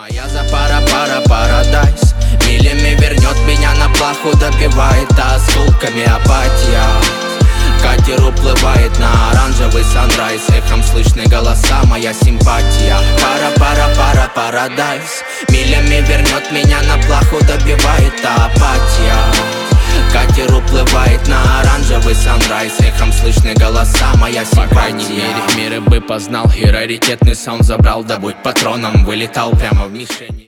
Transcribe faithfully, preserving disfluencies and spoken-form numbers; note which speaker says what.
Speaker 1: Моя запара, пара, парадайз милями вернет меня на плаху, добивает осколками апатия. Катер уплывает на оранжевый санрайз, эхом слышны голоса, моя симпатия. Пара, пара, пара, парадайз милями вернет меня на плаху, добивает апатия. Катер уплывает на оранжевый санрайз, эхом слышны голоса, моя симпатия. По крайней мере, миры бы познал и раритетный саунд забрал, да будь патроном, вылетал прямо в мишени.